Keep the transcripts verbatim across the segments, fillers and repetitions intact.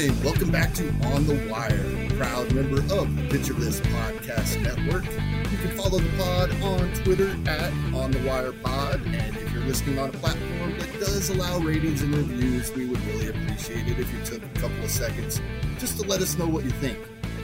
and welcome back to On the Wire, proud member of the Pitcher List Podcast Network. You can follow the pod on Twitter at On the Wire Pod, and if you're listening on a platform that does allow ratings and reviews, we would really appreciate it if you took a couple of seconds just to let us know what you think.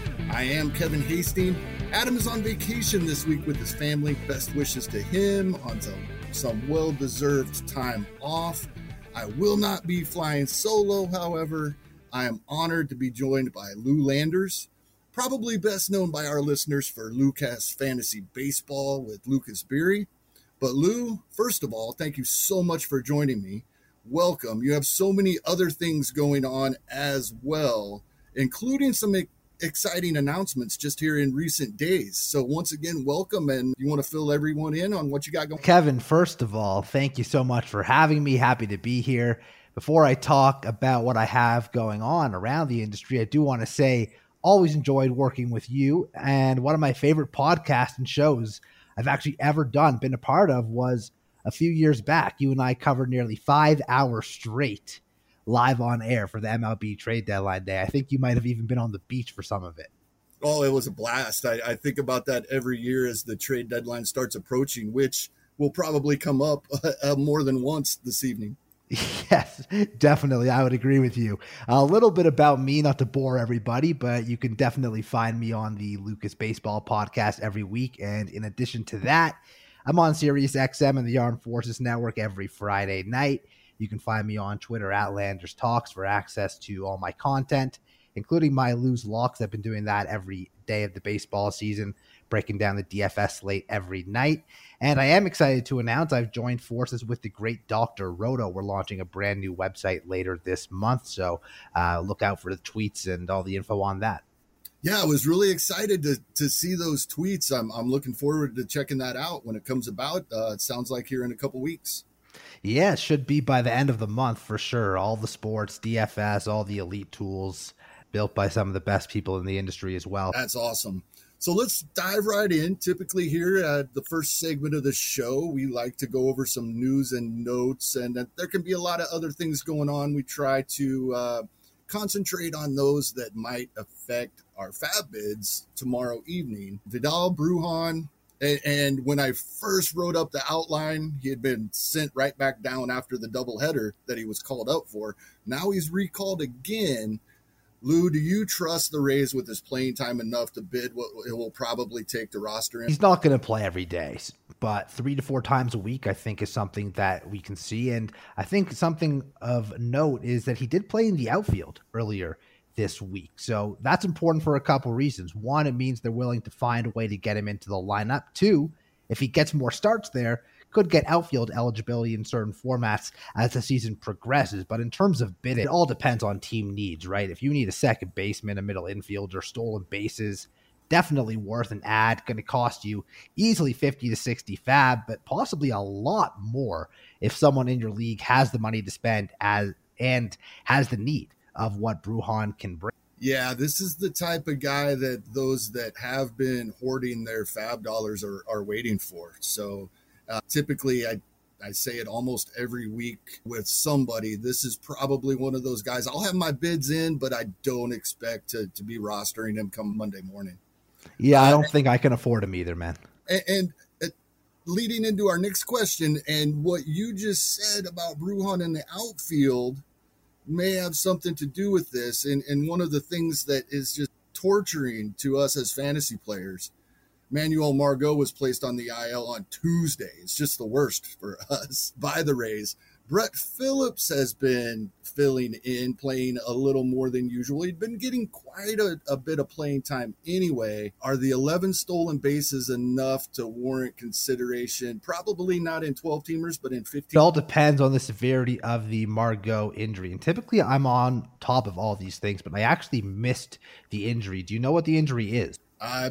I am Kevin Hastings. Adam is on vacation this week with his family. Best wishes to him on some, some well-deserved time off. I will not be flying solo, however. I am honored to be joined by Lou Landers, probably best known by our listeners for Lucas Fantasy Baseball with Lucas Beery. But Lou, first of all, thank you so much for joining me. Welcome. You have so many other things going on as well, including some exciting announcements just here in recent days. So once again, welcome, and you want to fill everyone in on what you got going? Kevin, first of all, thank you so much for having me. Happy to be here. Before I talk about what I have going on around the industry, I do want to say always enjoyed working with you, and one of my favorite podcasts and shows I've actually ever done, been a part of, was a few years back. You and I covered nearly five hours straight live on air for the M L B trade deadline day. I think you might have even been on the beach for some of it. Oh, it was a blast. I, I think about that every year as the trade deadline starts approaching, which will probably come up uh, more than once this evening. Yes, definitely. I would agree with you. A little bit about me, not to bore everybody, but you can definitely find me on the Lucas Baseball podcast every week. And in addition to that, I'm on Sirius X M and the Armed Forces Network every Friday night. You can find me on Twitter at Landers Talks for access to all my content, including my Lou's Locks. I've been doing that every day of the baseball season, breaking down the D F S slate every night. And I am excited to announce I've joined forces with the great Doctor Roto. We're launching a brand new website later this month, so uh, look out for the tweets and all the info on that. Yeah, I was really excited to to see those tweets. I'm I'm looking forward to checking that out when it comes about. Uh, it sounds like here in a couple weeks. Yeah, it should be by the end of the month for sure. All the sports, D F S, all the elite tools built by some of the best people in the industry as well. That's awesome. So let's dive right in. Typically here at the first segment of the show, we like to go over some news and notes, and there can be a lot of other things going on. We try to uh, concentrate on those that might affect our fab bids tomorrow evening. Vidal Bruján. And when I first wrote up the outline, he had been sent right back down after the doubleheader that he was called up for. Now he's recalled again. Lou, do you trust the Rays with his playing time enough to bid what it will probably take to roster him? He's not going to play every day, but three to four times a week, I think, is something that we can see. And I think something of note is that he did play in the outfield earlier this week. So that's important for a couple reasons. One, it means they're willing to find a way to get him into the lineup. Two, if he gets more starts there, could get outfield eligibility in certain formats as the season progresses. But in terms of bidding, it all depends on team needs, right? If you need a second baseman, a middle infielder, stolen bases, definitely worth an ad. Going to cost you easily fifty to sixty fab, but possibly a lot more if someone in your league has the money to spend as and has the need of what Bruján can bring. Yeah, this is the type of guy that those that have been hoarding their fab dollars are, are waiting for. So uh, typically, I, I say it almost every week with somebody. This is probably one of those guys. I'll have my bids in, but I don't expect to, to be rostering him come Monday morning. Yeah, I don't uh, think I can afford him either, man. And, and uh, leading into our next question, and what you just said about Bruján in the outfield may have something to do with this. And, and one of the things that is just torturing to us as fantasy players, Manuel Margot was placed on the I L on Tuesday. It's just the worst for us by the Rays. Brett Phillips has been filling in, playing a little more than usual. He'd been getting quite a, a bit of playing time anyway. Are the eleven stolen bases enough to warrant consideration? Probably not in twelve-teamers, but in fifteen. It all depends on the severity of the Margot injury. And typically I'm on top of all these things, but I actually missed the injury. Do you know what the injury is? I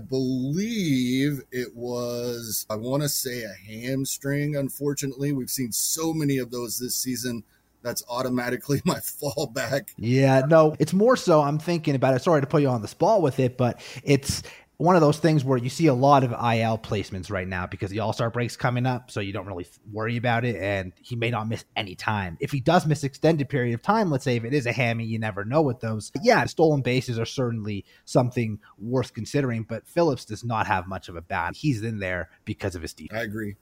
believe it was, I want to say a hamstring. Unfortunately, we've seen so many of those this season. That's automatically my fallback. Yeah, no, it's more so I'm thinking about it. Sorry to put you on the spot with it, but it's one of those things where you see a lot of I L placements right now because the All-Star break's coming up, so you don't really worry about it, and he may not miss any time. If he does miss extended period of time, let's say if it is a hammy, you never know with those. Yeah, stolen bases are certainly something worth considering, but Phillips does not have much of a bat. He's in there because of his defense. I agree.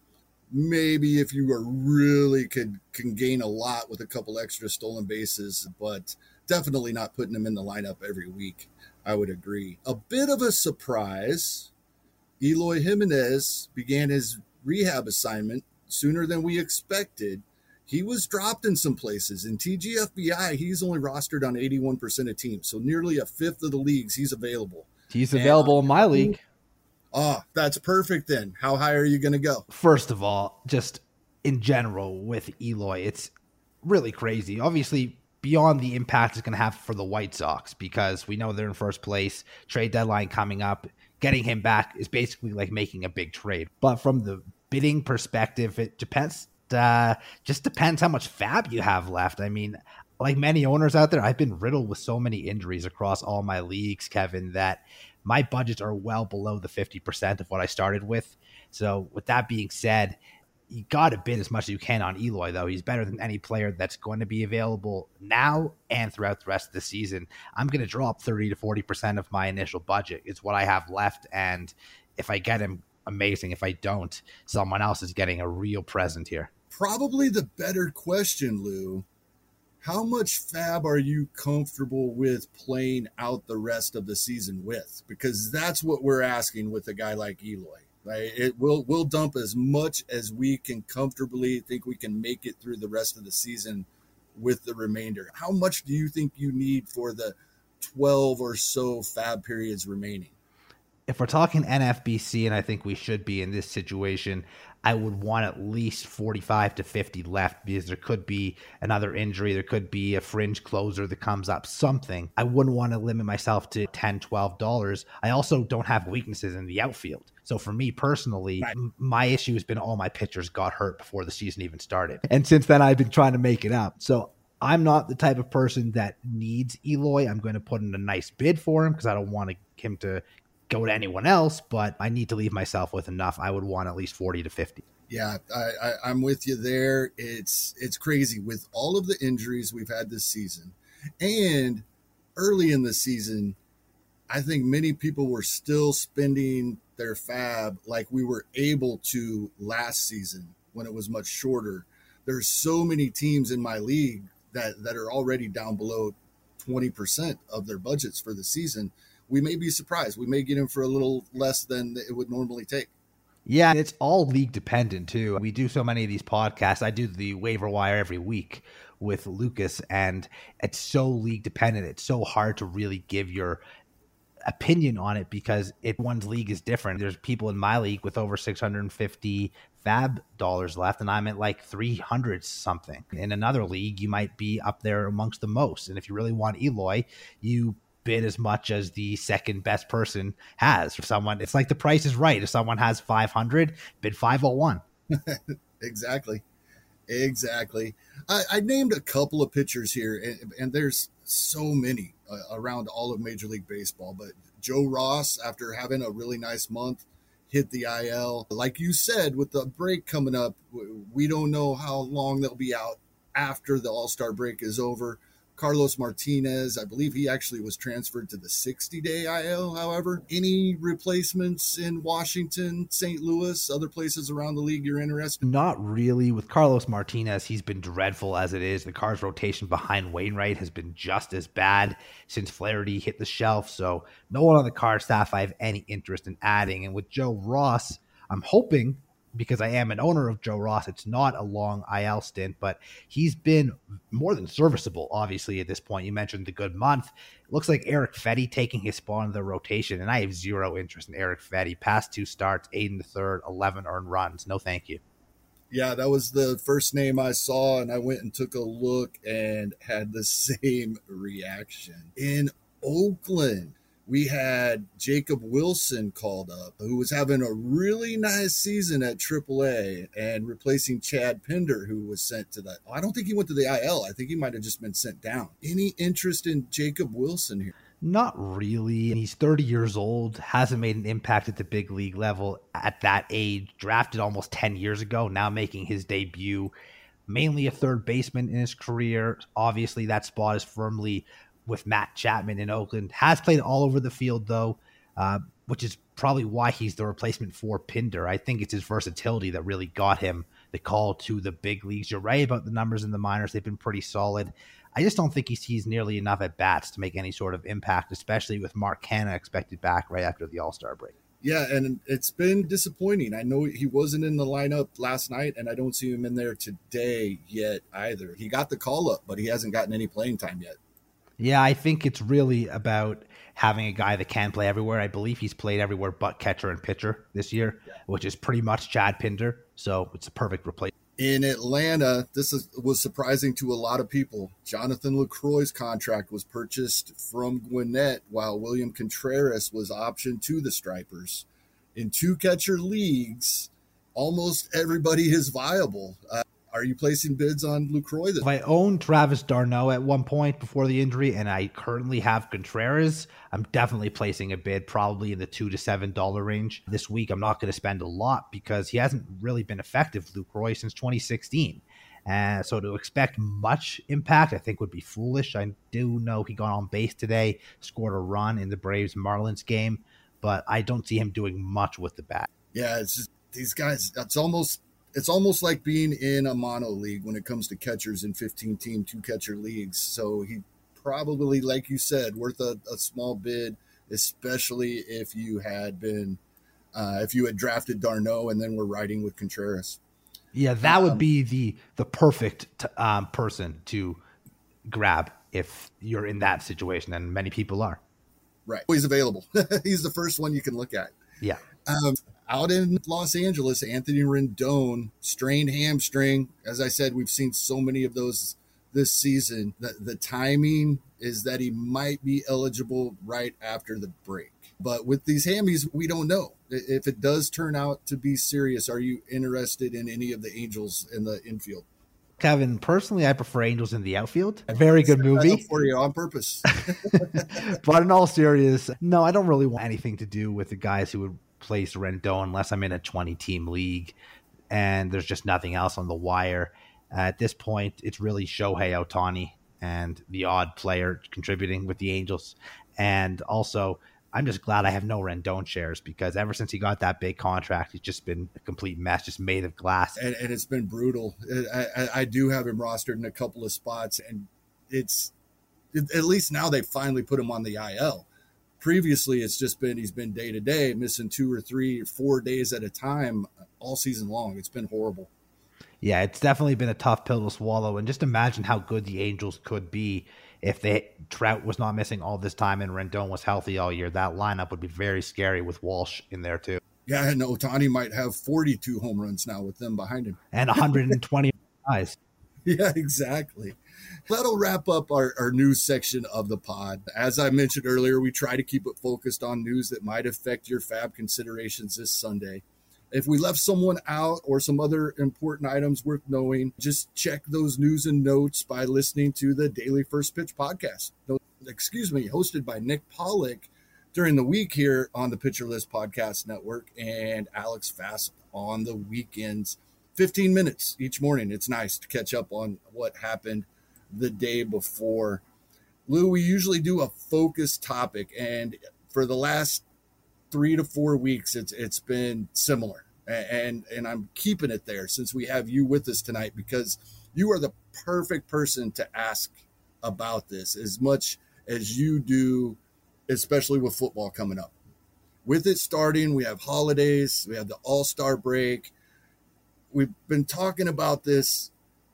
Maybe if you are really could can gain a lot with a couple extra stolen bases, but definitely not putting him in the lineup every week. I would agree. A bit of a surprise, Eloy Jimenez began his rehab assignment sooner than we expected. He was dropped in some places. In T G F B I, he's only rostered on eighty-one percent of teams, so nearly a fifth of the leagues he's available. He's available and, in my league. Oh, that's perfect then. How high are you going to go? First of all, just in general with Eloy, it's really crazy. Obviously, beyond the impact it's going to have for the White Sox, because we know they're in first place, trade deadline coming up. Getting him back is basically like making a big trade. But from the bidding perspective, it depends. Uh, just depends how much fab you have left. I mean, like many owners out there, I've been riddled with so many injuries across all my leagues, Kevin, that my budgets are well below the fifty percent of what I started with. So with that being said, you got to bid as much as you can on Eloy, though. He's better than any player that's going to be available now and throughout the rest of the season. I'm going to drop thirty to forty percent of my initial budget. It's what I have left. And if I get him, amazing. If I don't, someone else is getting a real present here. Probably the better question, Lou. How much fab are you comfortable with playing out the rest of the season with? Because that's what we're asking with a guy like Eloy. Right? It will we'll dump as much as we can comfortably think we can make it through the rest of the season with the remainder. How much do you think you need for the twelve or so fab periods remaining? If we're talking N F B C, and I think we should be in this situation, I would want at least forty-five to fifty left, because there could be another injury. There could be a fringe closer that comes up, something. I wouldn't want to limit myself to ten dollars, twelve dollars. I also don't have weaknesses in the outfield. So for me personally, right. m- my issue has been all my pitchers got hurt before the season even started. And since then, I've been trying to make it up. So I'm not the type of person that needs Eloy. I'm going to put in a nice bid for him because I don't want him to go to anyone else, but I need to leave myself with enough. I would want at least forty to fifty. Yeah, I, I, I'm with you there. It's it's crazy with all of the injuries we've had this season. And early in the season, I think many people were still spending their fab like we were able to last season when it was much shorter. There's so many teams in my league that, that are already down below twenty percent of their budgets for the season. We may be surprised. We may get him for a little less than it would normally take. Yeah, and it's all league dependent too. We do so many of these podcasts. I do the waiver wire every week with Lucas, and it's so league dependent. It's so hard to really give your opinion on it because it one's league is different. There's people in my league with over six hundred fifty fab dollars left, and I'm at like three hundred something. In another league, you might be up there amongst the most. And if you really want Eloy, you bid as much as the second best person has. For someone, it's like the price is right. If someone has five hundred, bid five oh one. Exactly. Exactly. I, I named a couple of pitchers here, and, and there's so many uh, around all of Major League Baseball. But Joe Ross, after having a really nice month, hit the I L. Like you said, with the break coming up, we don't know how long they'll be out after the All-Star break is over. Carlos Martinez, I believe he actually was transferred to the sixty-day I L, however. Any replacements in Washington, Saint Louis, other places around the league you're interested in? Not really. With Carlos Martinez, he's been dreadful as it is. The Cards rotation behind Wainwright has been just as bad since Flaherty hit the shelf, so no one on the Card staff I have any interest in adding. And with Joe Ross, I'm hoping, because I am an owner of Joe Ross, it's not a long I L stint, but he's been more than serviceable, obviously, at this point. You mentioned the good month. It looks like Eric Fetty taking his spot in the rotation, and I have zero interest in Eric Fetty. Past two starts, eight in the third, eleven earned runs. No thank you. Yeah, that was the first name I saw, and I went and took a look and had the same reaction. In Oakland, we had Jacob Wilson called up, who was having a really nice season at triple A and replacing Chad Pinder, who was sent to the, I don't think he went to the I L. I think he might have just been sent down. Any interest in Jacob Wilson here? Not really. He's thirty years old, hasn't made an impact at the big league level at that age, drafted almost ten years ago, now making his debut. Mainly a third baseman in his career. Obviously, that spot is firmly with Matt Chapman in Oakland. Has played all over the field, though, uh, which is probably why he's the replacement for Pinder. I think it's his versatility that really got him the call to the big leagues. You're right about the numbers in the minors. They've been pretty solid. I just don't think he sees nearly enough at bats to make any sort of impact, especially with Mark Canha expected back right after the All-Star break. Yeah, and it's been disappointing. I know he wasn't in the lineup last night, and I don't see him in there today yet either. He got the call-up, but he hasn't gotten any playing time yet. Yeah, I think it's really about having a guy that can play everywhere. I believe he's played everywhere but catcher and pitcher this year, yeah. which is pretty much Chad Pinder, so it's a perfect replacement. In Atlanta, this is, was surprising to a lot of people. Jonathan Lucroy's contract was purchased from Gwinnett, while William Contreras was optioned to the Stripers. In two catcher leagues, almost everybody is viable. Uh, are you placing bids on Lucroy? If I owned Travis d'Arnaud at one point before the injury, and I currently have Contreras, I'm definitely placing a bid, probably in the two to seven dollar range. This week, I'm not going to spend a lot because he hasn't really been effective, Lucroy, since twenty sixteen. Uh, so to expect much impact, I think would be foolish. I do know he got on base today, scored a run in the Braves Marlins game, but I don't see him doing much with the bat. Yeah, it's just these guys. It's almost. It's almost like being in a mono league when it comes to catchers in fifteen-team two-catcher leagues. So he probably, like you said, worth a, a small bid, especially if you had been, uh, if you had drafted d'Arnaud and then were riding with Contreras. Yeah, that would um, be the the perfect t- um, person to grab if you're in that situation, and many people are. Right. He's available. He's the first one you can look at. Yeah. Um, Out in Los Angeles, Anthony Rendon, strained hamstring. As I said, we've seen so many of those this season. The, the timing is that he might be eligible right after the break. But with these hammies, we don't know. If it does turn out to be serious, are you interested in any of the Angels in the infield? Kevin, personally, I prefer Angels in the outfield. A very good movie. For you on purpose. But in all seriousness, no, I don't really want anything to do with the guys who would place Rendon unless I'm in a twenty-team league and there's just nothing else on the wire. Uh, at this point, it's really Shohei Ohtani and the odd player contributing with the Angels. And also, I'm just glad I have no Rendon shares because ever since he got that big contract, he's just been a complete mess, just made of glass. And, and it's been brutal. I, I, I do have him rostered in a couple of spots, and it's it, at least now they finally put him on the I L. Previously, it's just been he's been day to day, missing two or three or four days at a time all season long. It's been horrible. Yeah, it's definitely been a tough pill to swallow. And just imagine how good the Angels could be if they Trout was not missing all this time and Rendon was healthy all year. That lineup would be very scary with Walsh in there too. Yeah, and Ohtani might have forty-two home runs now with them behind him. And one hundred twenty eyes. Yeah, exactly. That'll wrap up our, our news section of the pod. As I mentioned earlier, we try to keep it focused on news that might affect your fab considerations this Sunday. If we left someone out or some other important items worth knowing, just check those news and notes by listening to the Daily First Pitch podcast. No, excuse me, hosted by Nick Pollock during the week here on the Pitcher List Podcast Network and Alex Fassel on the weekends. fifteen minutes each morning. It's nice to catch up on what happened the day before. Lou, we usually do a focused topic, and for the last three to four weeks, it's it's been similar. And and I'm keeping it there since we have you with us tonight because you are the perfect person to ask about this as much as you do, especially with football coming up. With it starting, we have holidays, we have the All-Star break. We've been talking about this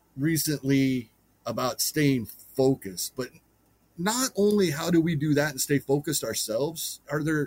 recently about staying focused, but not only how do we do that and stay focused ourselves, are there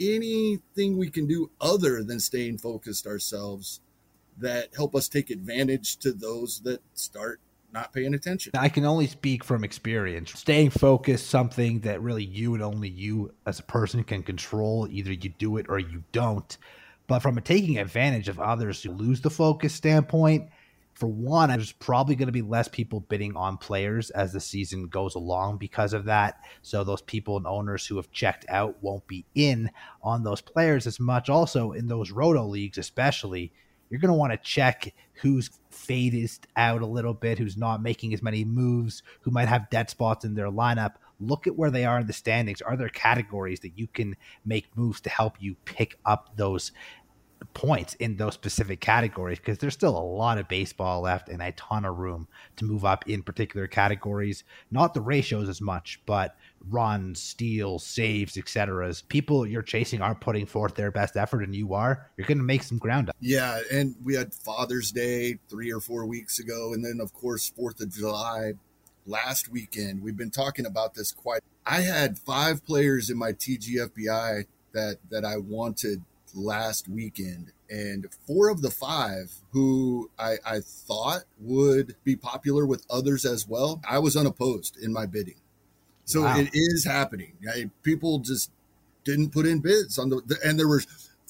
anything we can do other than staying focused ourselves that help us take advantage to those that start not paying attention? I can only speak from experience. Staying focused, something that really you and only you as a person can control. Either you do it or you don't. But from a taking advantage of others who lose the focus standpoint, For one, there's probably going to be less people bidding on players as the season goes along because of that. So those people and owners who have checked out won't be in on those players as much. Also, in those roto leagues especially, you're going to want to check who's faded out a little bit, who's not making as many moves, who might have dead spots in their lineup. Look at where they are in the standings. Are there categories that you can make moves to help you pick up those points in those specific categories? Because there's still a lot of baseball left and a ton of room to move up in particular categories. Not the ratios as much, but runs, steals, saves, et cetera. As people you're chasing are putting forth their best effort, and you are, you're going to make some ground up. Yeah, and we had Father's Day three or four weeks ago, and then, of course, fourth of July last weekend. We've been talking about this quite. I had five players in my T G F B I that, that I wanted last weekend, and four of the five who I, I thought would be popular with others as well, I was unopposed in my bidding. So wow. It is happening. I, people just didn't put in bids on the, and there were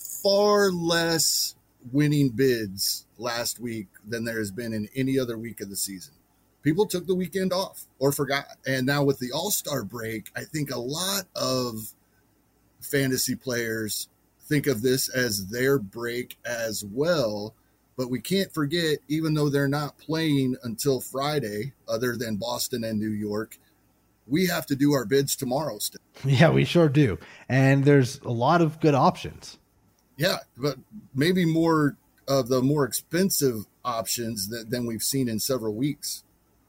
far less winning bids last week than there has been in any other week of the season. People took the weekend off or forgot. And now with the All-Star break, I think a lot of fantasy players think of this as their break as well. But we can't forget, even though they're not playing until Friday, other than Boston and New York, we have to do our bids tomorrow still. Yeah, we sure do. And there's a lot of good options. Yeah, but maybe more of the more expensive options that, than we've seen in several weeks.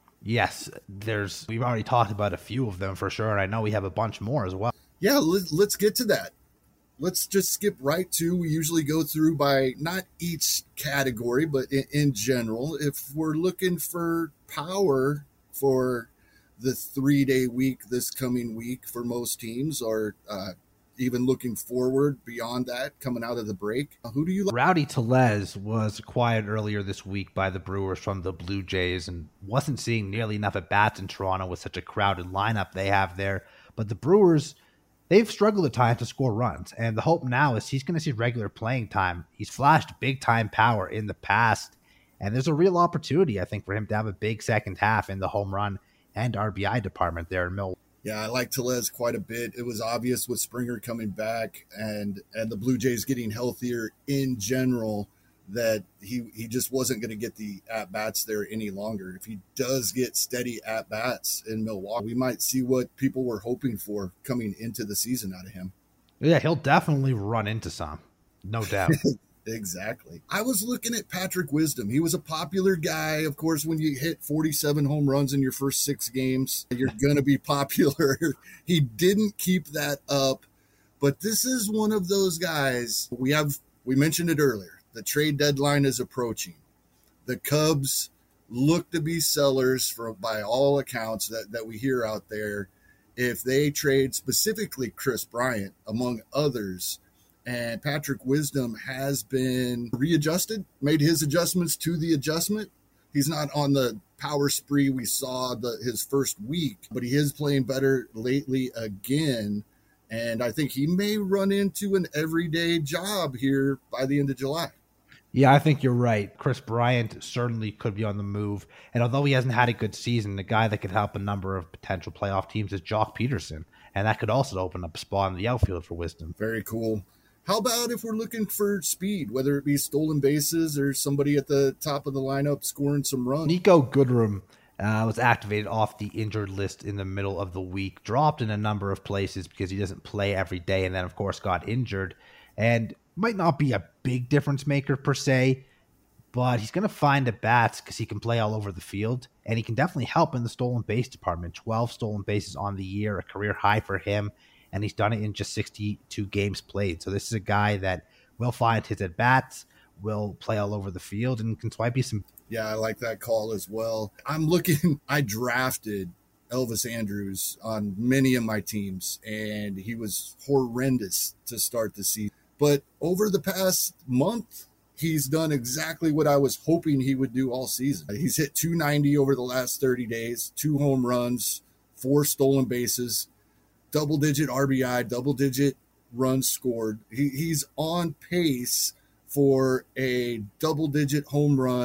Yes, there's. We've already talked about a few of them for sure. And I know we have a bunch more as well. Yeah, let, let's get to that. Let's just skip right to, we usually go through by not each category, but in, in general. If we're looking for power for the three-day week this coming week for most teams, or uh, even looking forward beyond that, coming out of the break, who do you like? Rowdy Tellez was acquired earlier this week by the Brewers from the Blue Jays and wasn't seeing nearly enough at-bats in Toronto with such a crowded lineup they have there. But the Brewers, they've struggled at times to score runs, and the hope now is he's going to see regular playing time. He's flashed big-time power in the past, and there's a real opportunity, I think, for him to have a big second half in the home run and R B I department there in Milwaukee. Yeah, I like Tellez quite a bit. It was obvious with Springer coming back and and the Blue Jays getting healthier in general that he, he just wasn't going to get the at-bats there any longer. If he does get steady at-bats in Milwaukee, we might see what people were hoping for coming into the season out of him. Yeah, he'll definitely run into some, no doubt. Exactly. I was looking at Patrick Wisdom. He was a popular guy. Of course, when you hit forty-seven home runs in your first six games, you're going to be popular. He didn't keep that up, but this is one of those guys. We have, we mentioned it earlier. The trade deadline is approaching. The Cubs look to be sellers for, by all accounts that, that we hear out there. If they trade specifically Chris Bryant, among others, and Patrick Wisdom has been readjusted, made his adjustments to the adjustment. He's not on the power spree we saw the, his first week, but he is playing better lately again. And I think he may run into an everyday job here by the end of July. Yeah, I think you're right. Chris Bryant certainly could be on the move. And although he hasn't had a good season, the guy that could help a number of potential playoff teams is Jock Peterson. And that could also open up a spot in the outfield for Wisdom. Very cool. How about if we're looking for speed, whether it be stolen bases or somebody at the top of the lineup scoring some runs? Nico Goodrum uh, was activated off the injured list in the middle of the week, dropped in a number of places because he doesn't play every day, and then, of course, got injured. And might not be a big difference maker per se, but he's going to find at bats because he can play all over the field, and he can definitely help in the stolen base department. twelve stolen bases on the year, a career high for him. And he's done it in just sixty-two games played. So this is a guy that will find his at-bats, will play all over the field, and can swipe you some. Yeah, I like that call as well. I'm looking, I drafted Elvis Andrus on many of my teams, and he was horrendous to start the season. But over the past month, he's done exactly what I was hoping he would do all season. He's hit two ninety over the last thirty days, two home runs, four stolen bases, double-digit R B I, double-digit runs scored. He, he's on pace for a double-digit home run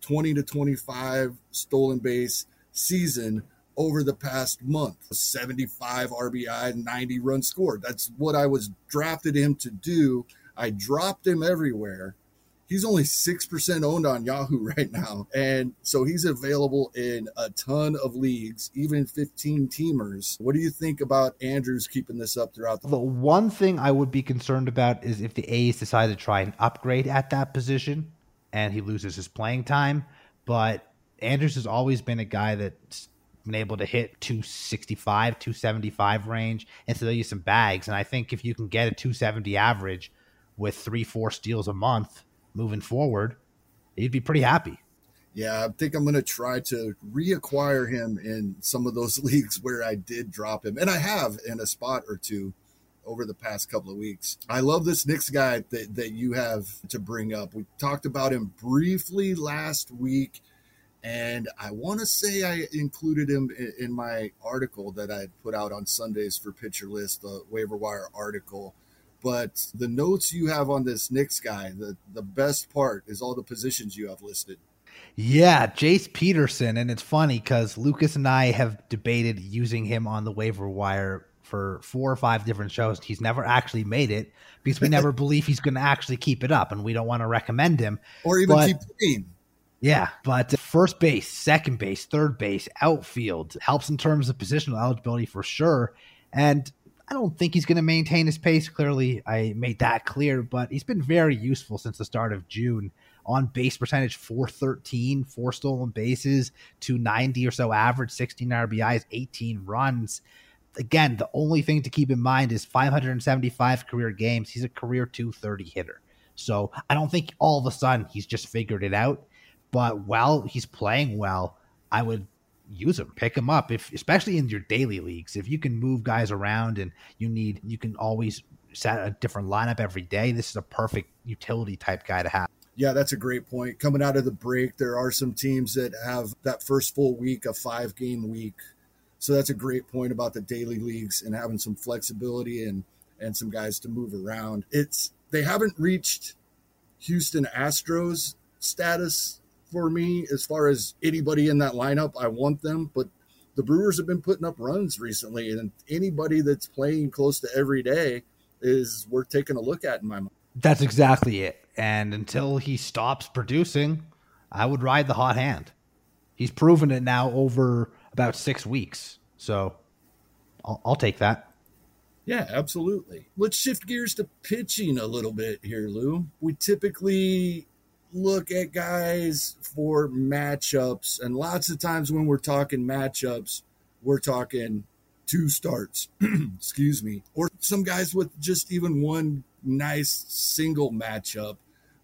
twenty to twenty-five stolen base season over the past month. seventy-five R B I, ninety runs scored. That's what I was drafted him to do. I dropped him everywhere. He's only six percent owned on Yahoo right now. And so he's available in a ton of leagues, even fifteen teamers. What do you think about Andrews keeping this up throughout the... The one thing I would be concerned about is if the A's decide to try and upgrade at that position and he loses his playing time. But Andrews has always been a guy that's been able to hit two sixty-five, two seventy-five range and throw you some bags. And I think if you can get a two seventy average with three, four steals a month moving forward, you'd be pretty happy. Yeah, I think I'm going to try to reacquire him in some of those leagues where I did drop him. And I have in a spot or two over the past couple of weeks. I love this Knicks guy that, that you have to bring up. We talked about him briefly last week, and I want to say I included him in, in my article that I put out on Sundays for Pitcher List, the waiver wire article. But the notes you have on this Knicks guy, the, the best part is all the positions you have listed. Yeah, Jace Peterson. And it's funny because Lucas and I have debated using him on the waiver wire for four or five different shows. He's never actually made it because we never believe he's going to actually keep it up, and we don't want to recommend him. Or even but, keep playing. Yeah, but first base, second base, third base, outfield, helps in terms of positional eligibility for sure. And I don't think he's going to maintain his pace. Clearly, I made that clear, but he's been very useful since the start of June. On base percentage, four thirteen, four stolen bases, two ninety or so average, sixteen R B Is, eighteen runs. Again, the only thing to keep in mind is five hundred seventy-five career games. He's a career two thirty hitter. So I don't think all of a sudden he's just figured it out. But while he's playing well, I would use him, pick him up, if especially in your daily leagues. If you can move guys around and you need, you can always set a different lineup every day. This is a perfect utility type guy to have. Yeah, that's a great point. Coming out of the break, there are some teams that have that first full week, a five game week. So that's a great point about the daily leagues and having some flexibility and, and some guys to move around. It's, they haven't reached Houston Astros status for me as far as anybody in that lineup. I want them, but the Brewers have been putting up runs recently, and anybody that's playing close to every day is worth taking a look at in my mind. That's exactly it. And until he stops producing, I would ride the hot hand. He's proven it now over about six weeks. So I'll, I'll take that. Yeah, absolutely. Let's shift gears to pitching a little bit here, Lou. We typically look at guys for matchups, and lots of times when we're talking matchups, we're talking two starts, excuse me, or some guys with just even one nice single matchup.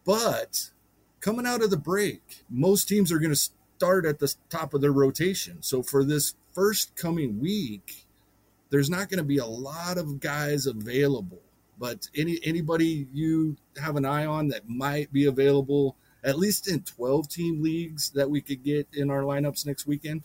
But coming out of the break, most teams are going to start at the top of their rotation. So for this first coming week, there's not going to be a lot of guys available. But any anybody you have an eye on that might be available, at least in twelve-team leagues that we could get in our lineups next weekend?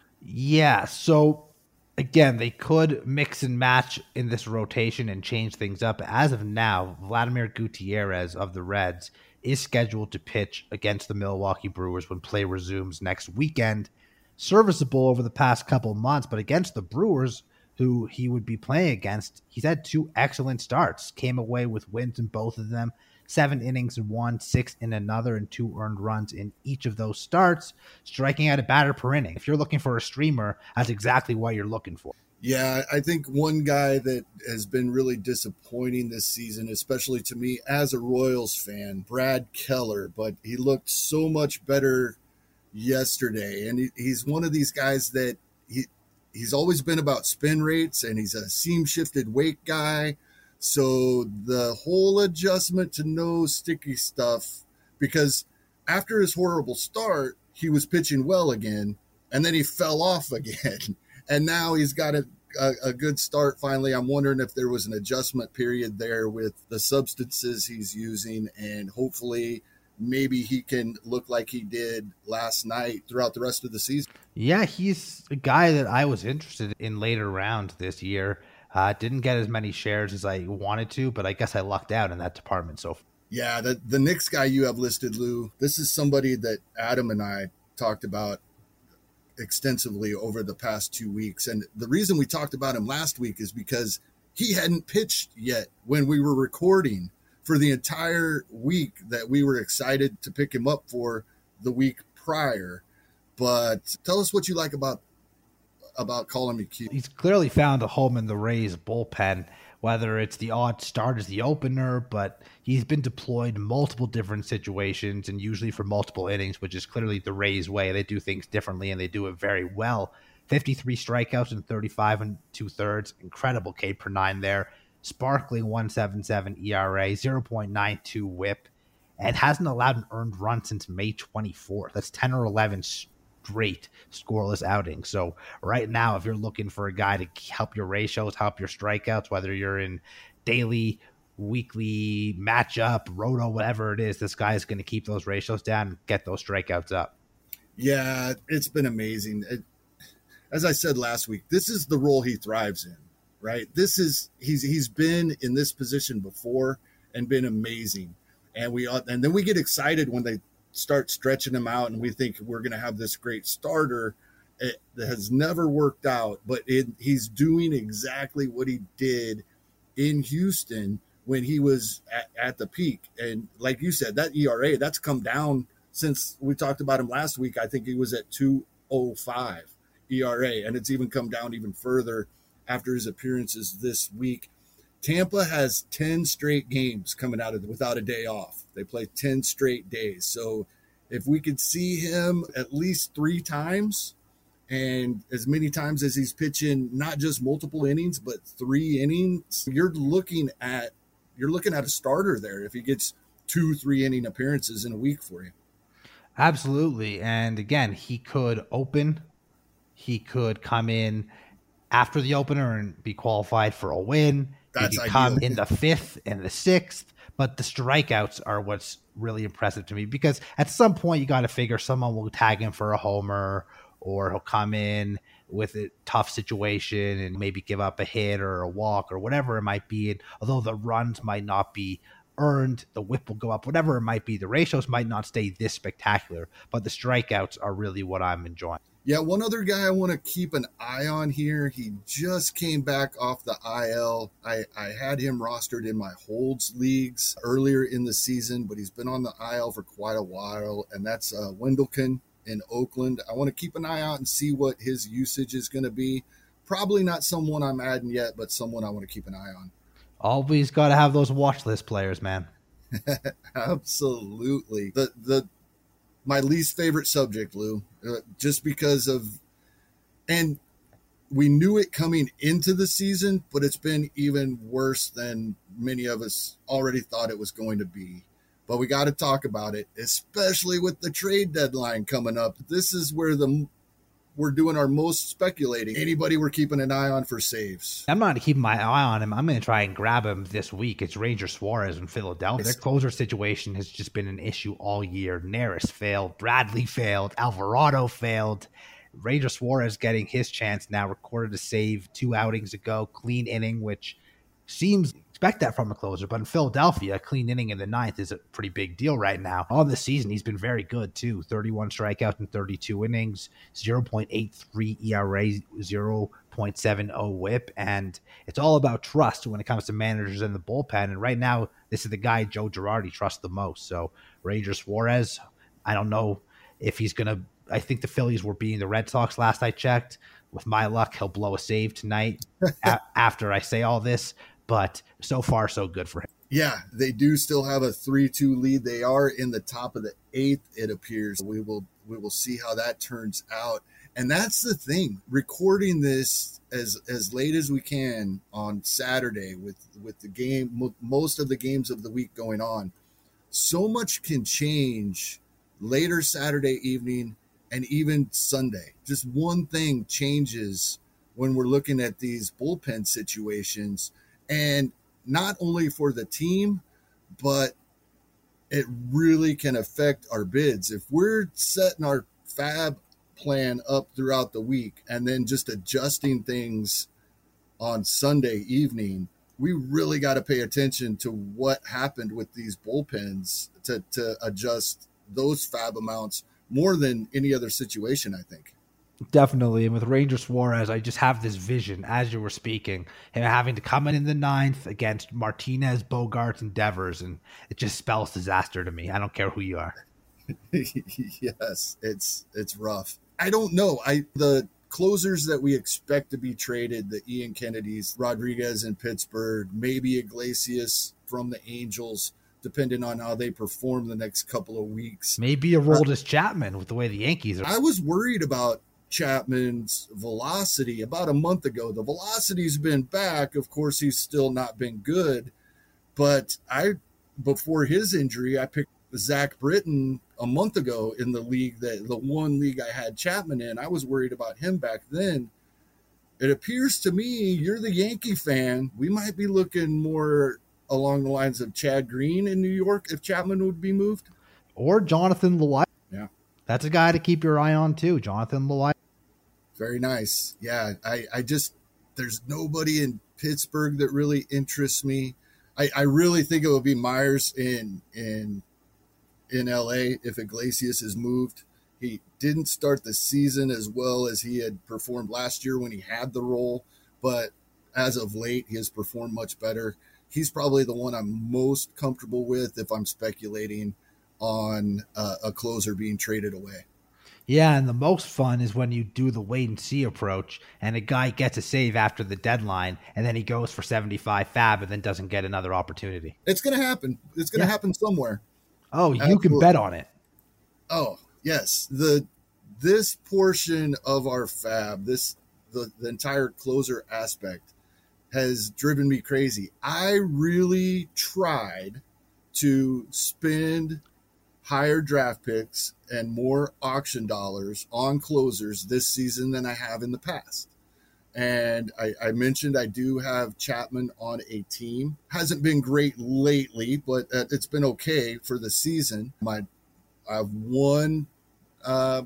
Yeah, so again, they could mix and match in this rotation and change things up. As of now, Vladimir Gutierrez of the Reds is scheduled to pitch against the Milwaukee Brewers when play resumes next weekend. Serviceable over the past couple months, but against the Brewers, who he would be playing against, he's had two excellent starts, came away with wins in both of them, seven innings in one, six in another, and two earned runs in each of those starts, striking out a batter per inning. If you're looking for a streamer, that's exactly what you're looking for. Yeah, I think one guy that has been really disappointing this season, especially to me as a Royals fan, Brad Keller, but he looked so much better yesterday. And he, he's one of these guys that he he's always been about spin rates, and he's a seam shifted weight guy. So the whole adjustment to no sticky stuff, because after his horrible start, he was pitching well again, and then he fell off again. And now he's got a, a, a good start finally. I'm wondering if there was an adjustment period there with the substances he's using, and hopefully maybe he can look like he did last night throughout the rest of the season. Yeah, he's a guy that I was interested in later rounds this year. Uh, didn't get as many shares as I wanted to, but I guess I lucked out in that department so far. Yeah, the, the next guy you have listed, Lou, this is somebody that Adam and I talked about extensively over the past two weeks. And the reason we talked about him last week is because he hadn't pitched yet when we were recording for the entire week that we were excited to pick him up for the week prior. But tell us what you like about about Colin McHugh. He's clearly found a home in the Rays bullpen, whether it's the odd start as the opener, but he's been deployed in multiple different situations and usually for multiple innings, which is clearly the Rays way. They do things differently and they do it very well. fifty-three strikeouts and thirty-five and two thirds. Incredible K per nine there. Sparkling one point seven seven E R A, zero point nine two whip, and hasn't allowed an earned run since May twenty-fourth. That's ten or eleven straight scoreless outings. So right now, if you're looking for a guy to help your ratios, help your strikeouts, whether you're in daily, weekly matchup, roto, whatever it is, this guy is going to keep those ratios down and get those strikeouts up. Yeah, it's been amazing. It, as I said last week, this is the role he thrives in, right? This is he's he's been in this position before and been amazing. And we and then we get excited when they start stretching him out and we think we're going to have this great starter. It, that has never worked out, but it, he's doing exactly what he did in Houston when he was at, at the peak. And like you said, that E R A, that's come down since we talked about him last week. I think he was at two oh five E R A, and it's even come down even further after his appearances this week. Tampa has ten straight games coming out of without a day off. They play ten straight days. So if we could see him at least three times, and as many times as he's pitching, not just multiple innings, but three innings, you're looking at you're looking at a starter there if he gets two, three inning appearances in a week for you. Absolutely. And again, he could open, he could come in after the opener and be qualified for a win. That's he could ideal. come in the fifth and the sixth, but the strikeouts are what's really impressive to me, because at some point you got to figure someone will tag him for a homer, or he'll come in with a tough situation and maybe give up a hit or a walk or whatever it might be. And although the runs might not be earned, the whip will go up, whatever it might be. The ratios might not stay this spectacular, but the strikeouts are really what I'm enjoying. Yeah, one other guy I want to keep an eye on here. He just came back off the I L. I, I had him rostered in my holds leagues earlier in the season, but he's been on the I L for quite a while, and that's uh, Wendelken in Oakland. I want to keep an eye out and see what his usage is going to be. Probably not someone I'm adding yet, but someone I want to keep an eye on. Always got to have those watch list players, man. Absolutely. The the my least favorite subject, Lou, uh, just because of, and we knew it coming into the season, but it's been even worse than many of us already thought it was going to be. But we got to talk about it, especially with the trade deadline coming up. This is where the we're doing our most speculating. Anybody we're keeping an eye on for saves? I'm not keeping my eye on him. I'm going to try and grab him this week. It's Ranger Suarez in Philadelphia. Their closer situation has just been an issue all year. Neris failed. Bradley failed. Alvarado failed. Ranger Suarez getting his chance now. Recorded a save two outings ago. Clean inning, which seems... expect that from a closer, but in Philadelphia, a clean inning in the ninth is a pretty big deal right now. On the season, he's been very good too. thirty-one strikeouts in thirty-two innings, zero point eight three E R A, zero point seven oh whip, and it's all about trust when it comes to managers in the bullpen. And right now, this is the guy Joe Girardi trusts the most. So Ranger Suarez, I don't know if he's going to, I think the Phillies were beating the Red Sox last I checked. With my luck, he'll blow a save tonight a- after I say all this. But so far, so good for him. Yeah, they do still have a three two lead. They are in the top of the eighth, it appears. We will we will see how that turns out. And that's the thing. Recording this as as late as we can on Saturday with, with the game, most of the games of the week going on, so much can change later Saturday evening and even Sunday. Just one thing changes when we're looking at these bullpen situations. And not only for the team, but it really can affect our bids. If we're setting our fab plan up throughout the week and then just adjusting things on Sunday evening, we really got to pay attention to what happened with these bullpens to, to adjust those fab amounts more than any other situation, I think. Definitely. And with Ranger Suarez, I just have this vision as you were speaking, him having to come in in the ninth against Martinez, Bogaerts, and Devers. And it just spells disaster to me. I don't care who you are. Yes, it's it's rough. I don't know. I the closers that we expect to be traded, the Ian Kennedys, Rodriguez in Pittsburgh, maybe Iglesias from the Angels, depending on how they perform the next couple of weeks. Maybe a Aroldis uh, Chapman with the way the Yankees are. I was worried about Chapman's velocity about a month ago. The velocity's been back. Of course, he's still not been good. But I, before his injury, I picked Zach Britton a month ago in the league, that the one league I had Chapman in. I was worried about him back then. It appears to me, you're the Yankee fan, we might be looking more along the lines of Chad Green in New York if Chapman would be moved. Or Jonathan Loaisiga. Yeah. That's a guy to keep your eye on too, Jonathan Loaisiga. Very nice. Yeah, I, I just, there's nobody in Pittsburgh that really interests me. I, I really think it would be Myers in in in L A if Iglesias is moved. He didn't start the season as well as he had performed last year when he had the role, but as of late, he has performed much better. He's probably the one I'm most comfortable with if I'm speculating on uh, a closer being traded away. Yeah, and the most fun is when you do the wait and see approach and a guy gets a save after the deadline and then he goes for seventy-five fab and then doesn't get another opportunity. It's going to happen. It's going to yeah. happen somewhere. Oh, you Absolutely. Can bet on it. Oh, yes. The this portion of our fab, this the, the entire closer aspect has driven me crazy. I really tried to spend higher draft picks and more auction dollars on closers this season than I have in the past. And I, I mentioned I do have Chapman on a team. Hasn't been great lately, but it's been okay for the season. My, I have one uh,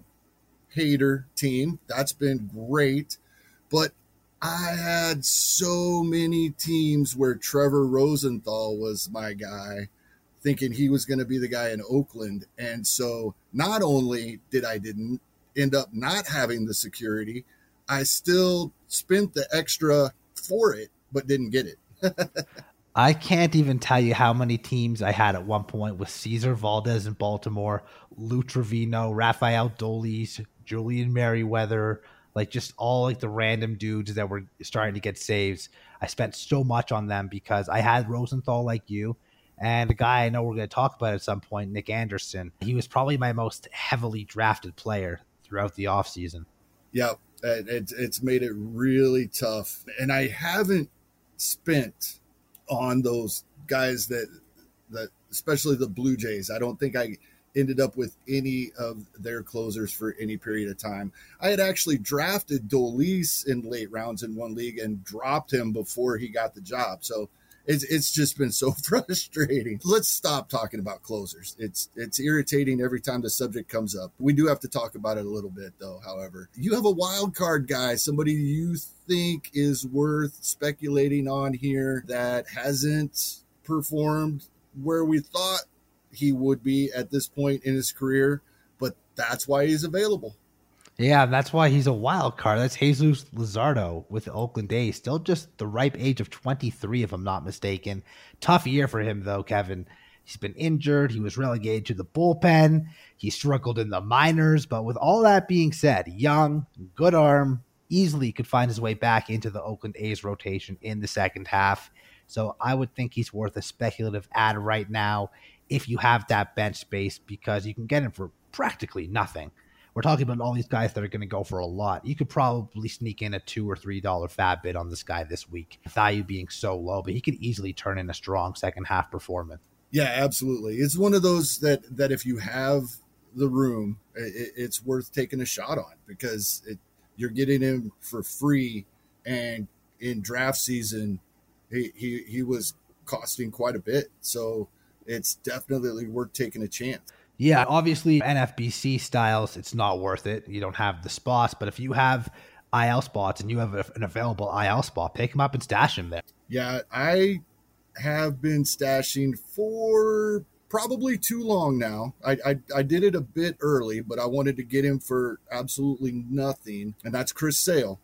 hater team. That's been great. But I had so many teams where Trevor Rosenthal was my guy, thinking he was going to be the guy in Oakland. And so not only did I didn't end up not having the security, I still spent the extra for it, but didn't get it. I can't even tell you how many teams I had at one point with Cesar Valdez in Baltimore, Lou Trevino, Rafael Dolis, Julian Merriweather, like just all like the random dudes that were starting to get saves. I spent so much on them because I had Rosenthal like you. And a guy I know we're going to talk about at some point, Nick Anderson. He was probably my most heavily drafted player throughout the offseason. Yeah, it, it's made it really tough. And I haven't spent on those guys that, that, especially the Blue Jays. I don't think I ended up with any of their closers for any period of time. I had actually drafted Dolis in late rounds in one league and dropped him before he got the job. So It's it's just been so frustrating. Let's stop talking about closers. It's it's irritating every time the subject comes up. We do have to talk about it a little bit, though, however. You have a wild card guy, somebody you think is worth speculating on here that hasn't performed where we thought he would be at this point in his career, but that's why he's available. Yeah, that's why he's a wild card. That's Jesus Luzardo with the Oakland A's. Still just the ripe age of twenty-three, if I'm not mistaken. Tough year for him, though, Kevin. He's been injured. He was relegated to the bullpen. He struggled in the minors. But with all that being said, young, good arm, easily could find his way back into the Oakland A's rotation in the second half. So I would think he's worth a speculative add right now if you have that bench space, because you can get him for practically nothing. We're talking about all these guys that are going to go for a lot. You could probably sneak in a two or three dollar fab bid on this guy this week, value being so low, but he could easily turn in a strong second half performance. Yeah, absolutely. It's one of those that that if you have the room, it, it's worth taking a shot on, because it, you're getting him for free, and in draft season, he, he he was costing quite a bit. So it's definitely worth taking a chance. Yeah, obviously N F B C styles, it's not worth it. You don't have the spots, but if you have I L spots and you have an available I L spot, pick him up and stash him there. Yeah, I have been stashing for probably too long now. I, I I did it a bit early, but I wanted to get him for absolutely nothing, and that's Chris Sale.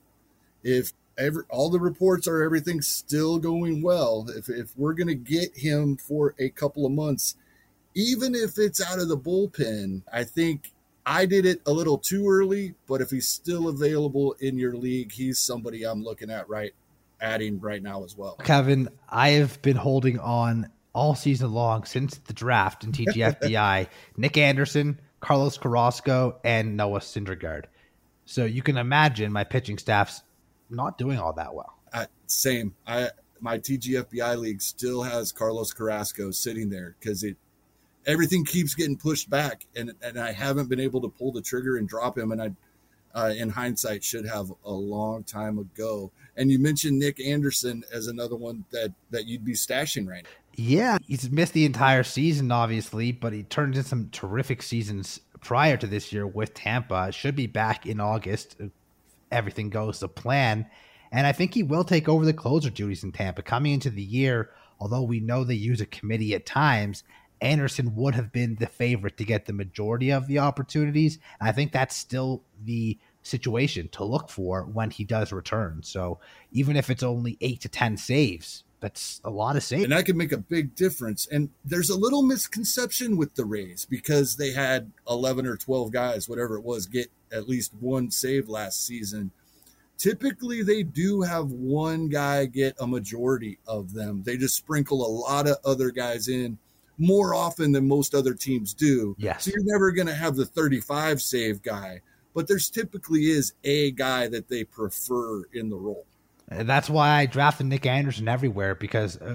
If every all the reports are everything's still going well, if if we're gonna get him for a couple of months, even if it's out of the bullpen, I think I did it a little too early. But if he's still available in your league, he's somebody I'm looking at right adding right now as well. Kevin, I have been holding on all season long since the draft in T G F B I. Nick Anderson, Carlos Carrasco, and Noah Syndergaard. So you can imagine my pitching staff's not doing all that well. Uh, same. I my T G F B I league still has Carlos Carrasco sitting there because it everything keeps getting pushed back, and and I haven't been able to pull the trigger and drop him. And I, uh, in hindsight, should have a long time ago. And you mentioned Nick Anderson as another one that that you'd be stashing right now. Yeah, he's missed the entire season, obviously, but he turned in some terrific seasons prior to this year with Tampa. Should be back in August. Everything goes to plan. And I think he will take over the closer duties in Tampa. Coming into the year, although we know they use a committee at times, Anderson would have been the favorite to get the majority of the opportunities. And I think that's still the situation to look for when he does return. So even if it's only eight to ten saves, that's a lot of saves. And that can make a big difference. And there's a little misconception with the Rays because they had eleven or twelve guys, whatever it was, get at least one save last season. Typically, they do have one guy get a majority of them. They just sprinkle a lot of other guys in more often than most other teams do. Yes. So you're never going to have the thirty-five save guy, but there's typically is a guy that they prefer in the role. And that's why I drafted Nick Anderson everywhere, because uh,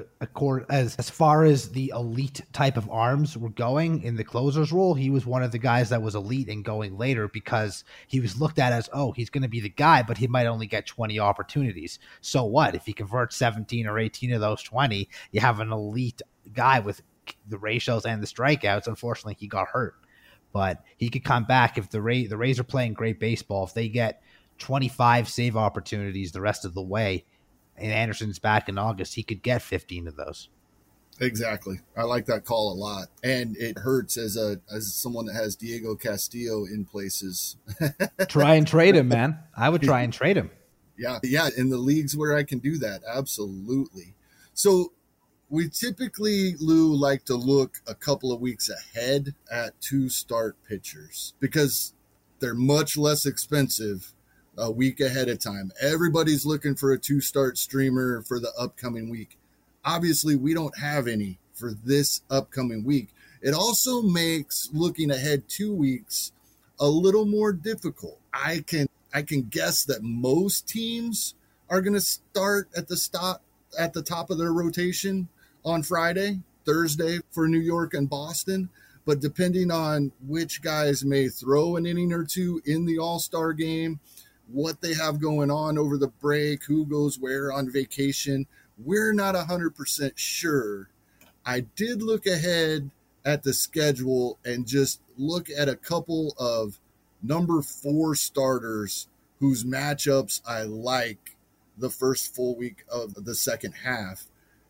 as as far as the elite type of arms were going in the closer's role, he was one of the guys that was elite and going later because he was looked at as, oh, he's going to be the guy, but he might only get twenty opportunities. So what? If he converts seventeen or eighteen of those twenty, you have an elite guy with the ratios and the strikeouts. Unfortunately, he got hurt, but he could come back if the Rays, the Rays are playing great baseball. If they get twenty-five save opportunities the rest of the way, and Anderson's back in August, he could get fifteen of those. Exactly. I like that call a lot. And it hurts as a as someone that has Diego Castillo in places. Try and trade him, man. I would try and trade him. Yeah. Yeah. In the leagues where I can do that. Absolutely. So we typically, Lou, like to look a couple of weeks ahead at two start pitchers because they're much less expensive a week ahead of time. Everybody's looking for a two-start streamer for the upcoming week. Obviously, we don't have any for this upcoming week. It also makes looking ahead two weeks a little more difficult. I can I can guess that most teams are going to start at the stop at the top of their rotation on Friday, Thursday for New York and Boston. But depending on which guys may throw an inning or two in the All-Star game, what they have going on over the break, who goes where on vacation, we're not one hundred percent sure. I did look ahead at the schedule and just look at a couple of number four starters whose matchups I like the first full week of the second half.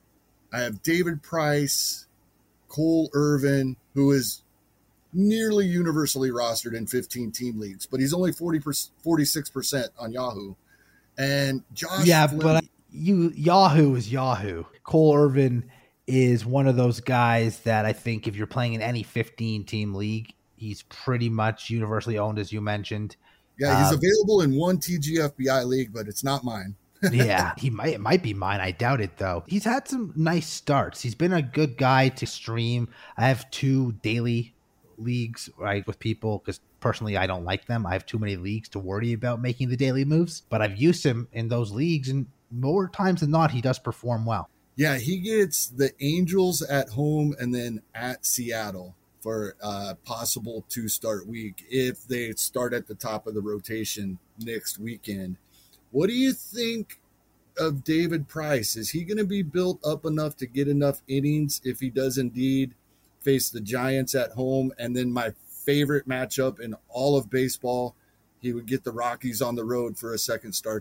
I have David Price, Cole Irvin, who is nearly universally rostered in fifteen team leagues, but he's only forty percent, forty-six percent on Yahoo. And Josh Yeah, Flynn, but you Yahoo is Yahoo. Cole Irvin is one of those guys that I think if you're playing in any fifteen team league, he's pretty much universally owned, as you mentioned. Yeah, he's um, available in one T G F B I league, but it's not mine. Yeah, he might it might be mine. I doubt it though. He's had some nice starts. He's been a good guy to stream. I have two daily leagues, right, with people because personally I don't like them. I have too many leagues to worry about making the daily moves, but I've used him in those leagues, and more times than not, he does perform well. Yeah, he gets the Angels at home and then at Seattle for a possible two-start week if they start at the top of the rotation next weekend. What do you think of David Price? Is he going to be built up enough to get enough innings if he does indeed face the Giants at home? And then my favorite matchup in all of baseball, he would get the Rockies on the road for a second start that week.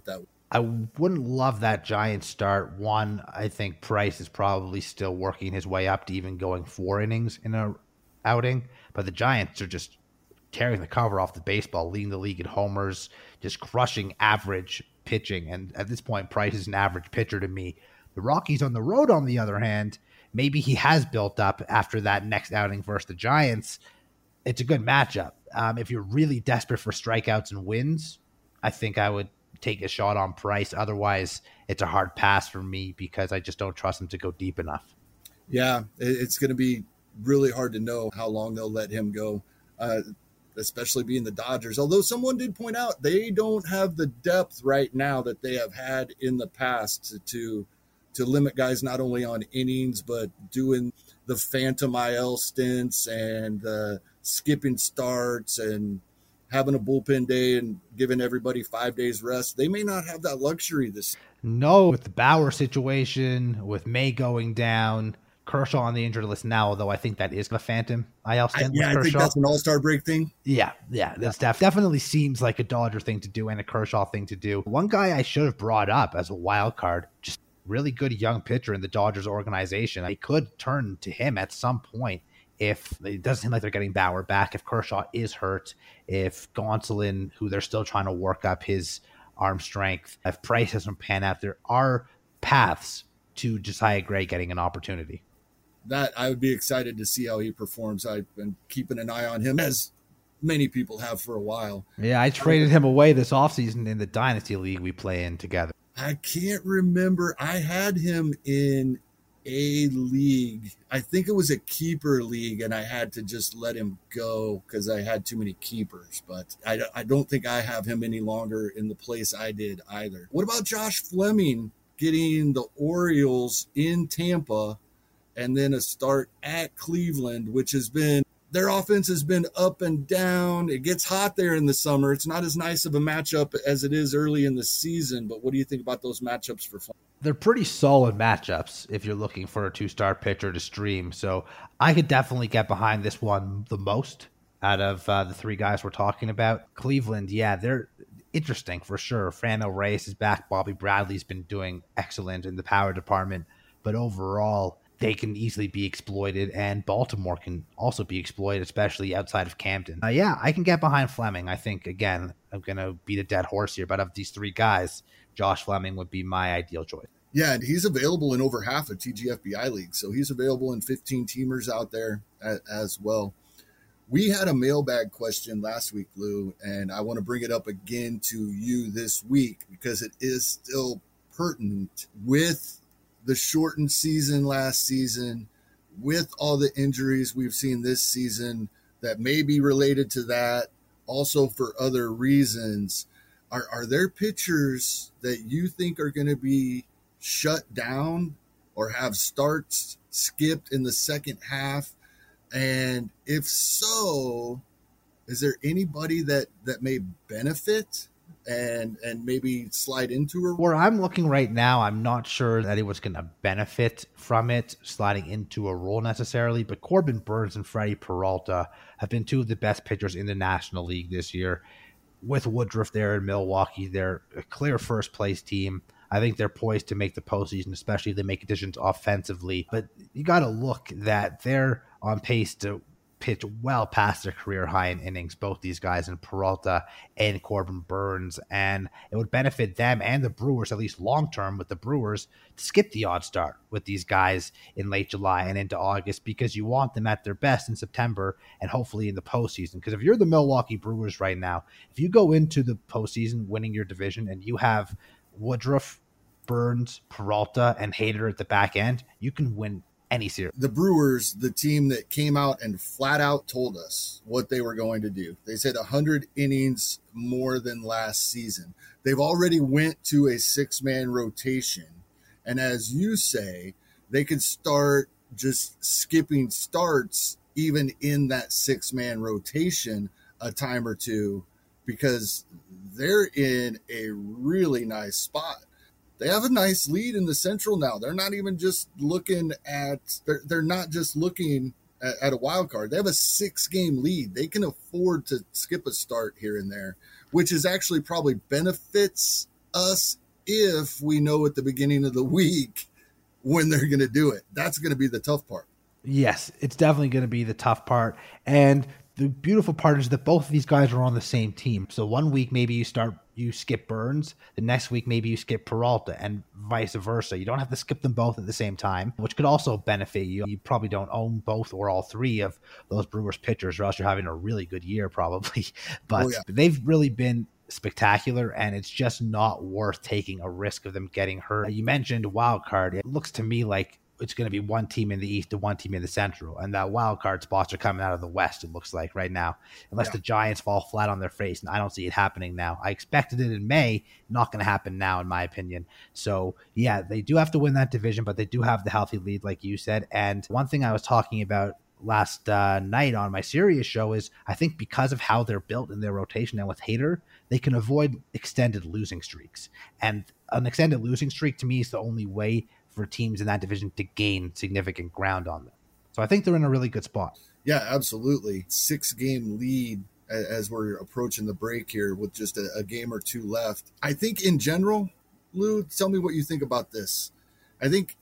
I wouldn't love that Giants start. One, I think Price is probably still working his way up to even going four innings in a outing, but the Giants are just tearing the cover off the baseball, leading the league in homers, just crushing average pitching. And at this point, Price is an average pitcher to me. The Rockies on the road, on the other hand, maybe he has built up after that next outing versus the Giants. It's a good matchup. Um, if you're really desperate for strikeouts and wins, I think I would take a shot on Price. Otherwise, it's a hard pass for me because I just don't trust him to go deep enough. Yeah, it's going to be really hard to know how long they'll let him go, uh, especially being the Dodgers. Although someone did point out they don't have the depth right now that they have had in the past to to, to limit guys not only on innings, but doing the phantom I L stints and uh, skipping starts and having a bullpen day and giving everybody five days rest. They may not have that luxury this. No, with the Bauer situation, with May going down, Kershaw on the injured list now, although I think that is a phantom I L stint. I, yeah, I think that's an all-star break thing. Yeah, yeah, that's def- definitely seems like a Dodger thing to do and a Kershaw thing to do. One guy I should have brought up as a wild card, just really good young pitcher in the Dodgers organization. They could turn to him at some point if it doesn't seem like they're getting Bauer back, if Kershaw is hurt, if Gonsolin, who they're still trying to work up his arm strength, if Price doesn't pan out, there are paths to Josiah Gray getting an opportunity. That I would be excited to see how he performs. I've been keeping an eye on him, as many people have for a while. Yeah, I traded him away this offseason in the Dynasty League we play in together. I can't remember. I had him in a league. I think it was a keeper league, and I had to just let him go because I had too many keepers. But I, I don't think I have him any longer in the place I did either. What about Josh Fleming getting the Orioles in Tampa and then a start at Cleveland, which has been, their offense has been up and down. It gets hot there in the summer. It's not as nice of a matchup as it is early in the season, but what do you think about those matchups for Fleming? They're pretty solid matchups if you're looking for a two-star pitcher to stream. So I could definitely get behind this one the most out of uh, the three guys we're talking about. Cleveland, yeah, they're interesting for sure. Franmil Reyes is back. Bobby Bradley's been doing excellent in the power department. But overall, they can easily be exploited, and Baltimore can also be exploited, especially outside of Camden. Uh, yeah, I can get behind Fleming. I think, again, I'm going to beat a dead horse here, but of these three guys, Josh Fleming would be my ideal choice. Yeah, and he's available in over half of T G F B I leagues, so he's available in fifteen-teamers out there as well. We had a mailbag question last week, Lou, and I want to bring it up again to you this week because it is still pertinent with the shortened season last season, with all the injuries we've seen this season that may be related to that, also for other reasons. Are, are there pitchers that you think are going to be shut down or have starts skipped in the second half? And if so, is there anybody that, that may benefit and and maybe slide into her? Where I'm looking right now, I'm not sure that anyone's going to benefit from it, sliding into a role necessarily, but Corbin Burns and Freddie Peralta have been two of the best pitchers in the National League this year. With Woodruff there in Milwaukee, they're a clear first place team. I think they're poised to make the postseason, especially if they make additions offensively. But you got to look that they're on pace to pitch well past their career high in innings, both these guys in Peralta and Corbin Burns. And it would benefit them and the Brewers, at least long-term with the Brewers, to skip the odd start with these guys in late July and into August, because you want them at their best in September and hopefully in the postseason. Because if you're the Milwaukee Brewers right now, if you go into the postseason winning your division and you have Woodruff, Burns, Peralta, and Hader at the back end, you can win any series. The Brewers, the team that came out and flat out told us what they were going to do. They said one hundred innings more than last season. They've already went to a six-man rotation. And as you say, they could start just skipping starts even in that six-man rotation a time or two, because they're in a really nice spot. They have a nice lead in the Central now. They're not even just looking at, they're, they're not just looking at, at a wild card. They have a six game lead. They can afford to skip a start here and there, which is actually probably benefits us if we know at the beginning of the week when they're going to do it. That's going to be the tough part. Yes, it's definitely going to be the tough part. And the beautiful part is that both of these guys are on the same team. So one week, maybe you start, you skip Burns. The next week, maybe you skip Peralta, and vice versa. You don't have to skip them both at the same time, which could also benefit you. You probably don't own both or all three of those Brewers pitchers, or else you're having a really good year probably. But oh, yeah. They've really been spectacular, and it's just not worth taking a risk of them getting hurt. You mentioned wild card. It looks to me like it's going to be one team in the East and one team in the Central, and that wild card spots are coming out of the West, it looks like right now, unless yeah. the Giants fall flat on their face, and I don't see it happening now. I expected it in May, not going to happen now, in my opinion. So, yeah, they do have to win that division, but they do have the healthy lead, like you said. And one thing I was talking about last uh, night on my Sirius show is I think because of how they're built in their rotation and with Hader, they can avoid extended losing streaks. And an extended losing streak, to me, is the only way for teams in that division to gain significant ground on them. So I think they're in a really good spot. Yeah, absolutely. Six game lead as we're approaching the break here with just a, a game or two left. I think in general, Lou, tell me what you think about this. I think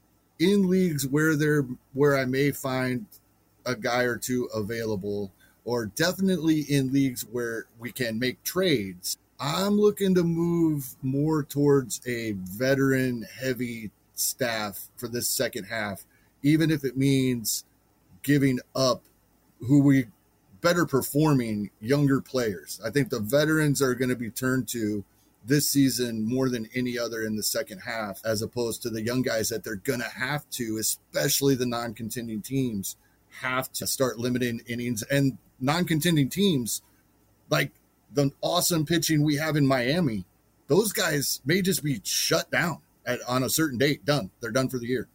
in leagues where there, where I may find a guy or two available, or definitely in leagues where we can make trades, I'm looking to move more towards a veteran heavy staff for this second half, even if it means giving up who we better performing younger players. I think the veterans are going to be turned to this season more than any other in the second half, as opposed to the young guys that they're going to have to, especially the non-contending teams, have to start limiting innings. And non-contending teams, like the awesome pitching we have in Miami, those guys may just be shut down at, on a certain date. Done. They're done for the year.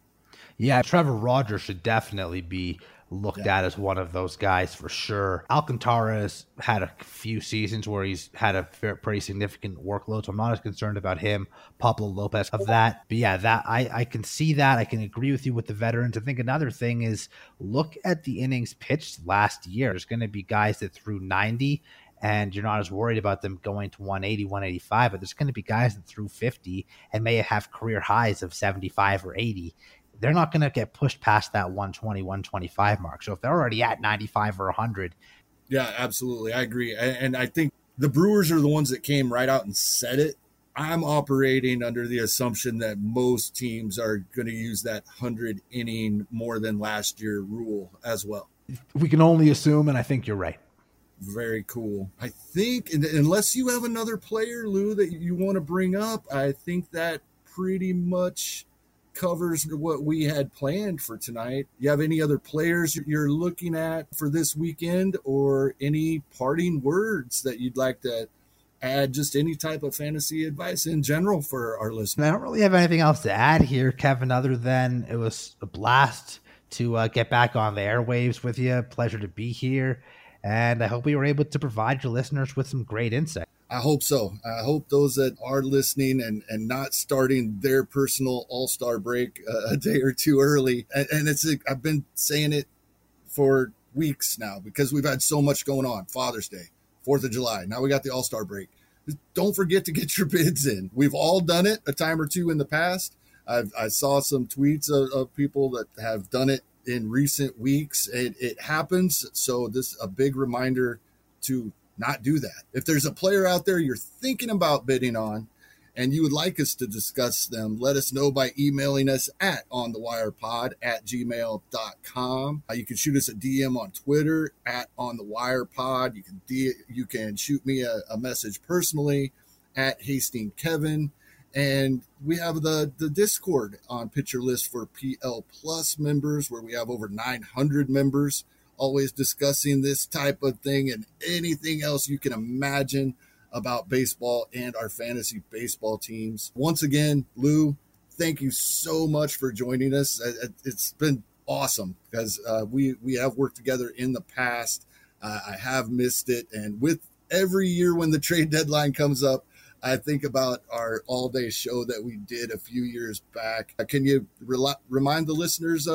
Yeah, Trevor Rogers should definitely be looked yeah. at as one of those guys for sure. Alcantara has had a few seasons where he's had a fair, pretty significant workload, so I'm not as concerned about him. Pablo Lopez of that. But yeah, that I, I can see that. I can agree with you with the veterans. I think another thing is look at the innings pitched last year. There's going to be guys that threw ninety, and you're not as worried about them going to one eighty, one eighty-five, but there's going to be guys that threw fifty and may have career highs of seventy-five or eighty. They're not going to get pushed past that one twenty, one twenty-five mark. So if they're already at ninety-five or one hundred. Yeah, absolutely. I agree. And I think the Brewers are the ones that came right out and said it. I'm operating under the assumption that most teams are going to use that one hundred inning more than last year rule as well. We can only assume, and I think you're right. Very cool. I think, unless you have another player, Lou, that you want to bring up, I think that pretty much covers what we had planned for tonight. You have any other players you're looking at for this weekend, or any parting words that you'd like to add? Just any type of fantasy advice in general for our listeners. I don't really have anything else to add here, Kevin, other than it was a blast to uh, get back on the airwaves with you. Pleasure to be here. And I hope we were able to provide your listeners with some great insight. I hope so. I hope those that are listening and, and not starting their personal all-star break uh, a day or two early. And, and it's I've been saying it for weeks now because we've had so much going on. Father's Day, fourth of July. Now we got the all-star break. Don't forget to get your bids in. We've all done it a time or two in the past. I've, I saw some tweets of, of people that have done it in recent weeks. It, it happens. So this is a big reminder to not do that. If there's a player out there you're thinking about bidding on and you would like us to discuss them, let us know by emailing us at onthewirepod at gmail dot com. Uh, you can shoot us a D M on Twitter at onthewirepod. You can D- you can shoot me a, a message personally at Hastings Kevin. And we have the, the Discord on Pitcher List for P L Plus members, where we have over nine hundred members, always discussing this type of thing and anything else you can imagine about baseball and our fantasy baseball teams. Once again, Lou, thank you so much for joining us. It's been awesome because uh, we, we have worked together in the past. Uh, I have missed it. And with every year when the trade deadline comes up, I think about our all-day show that we did a few years back. Can you re- remind the listeners uh,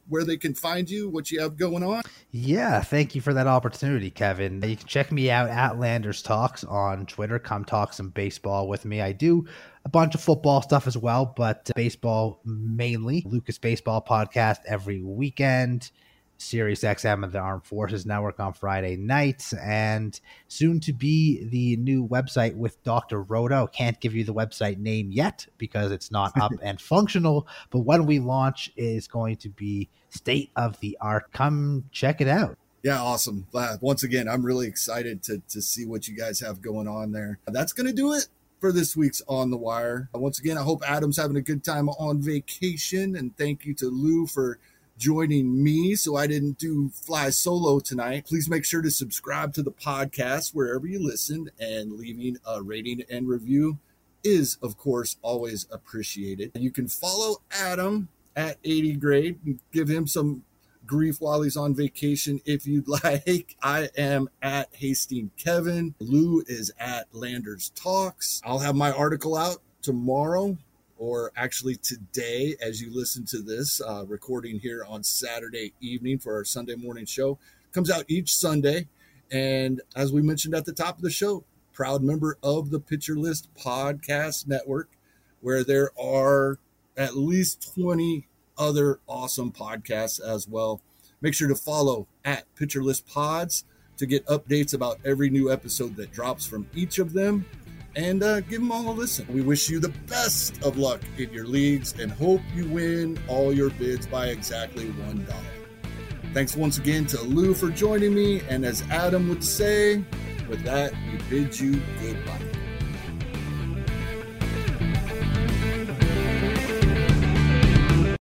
where they can find you, what you have going on? Yeah, thank you for that opportunity, Kevin. You can check me out at Landers Talks on Twitter. Come talk some baseball with me. I do a bunch of football stuff as well, but baseball mainly. Lucas Baseball Podcast every weekend. Sirius X M and the Armed Forces Network on Friday nights, and soon to be the new website with Doctor Roto. Can't give you the website name yet because it's not up and functional, but when we launch, it is going to be state of the art. Come check it out. Yeah, awesome. Uh, once again, I'm really excited to to see what you guys have going on there. That's going to do it for this week's On the Wire. Once again, I hope Adam's having a good time on vacation, and thank you to Lou for joining me so I didn't do fly solo tonight. Please make sure to subscribe to the podcast wherever you listen, and leaving a rating and review is, of course, always appreciated. You can follow Adam at eighty grade and give him some grief while he's on vacation if you'd like. I am at Hastings Kevin. Lou is at Landers Talks. I'll have my article out tomorrow, or actually today as you listen to this, uh, recording here on Saturday evening for our Sunday morning show. Comes out each Sunday. And as we mentioned at the top of the show, proud member of the Pitcher List Podcast Network, where there are at least twenty other awesome podcasts as well. Make sure to follow at Pitcher List Pods to get updates about every new episode that drops from each of them. And uh, give them all a listen. We wish you the best of luck in your leagues and hope you win all your bids by exactly one dollar. Thanks once again to Lou for joining me. And as Adam would say, with that, we bid you goodbye.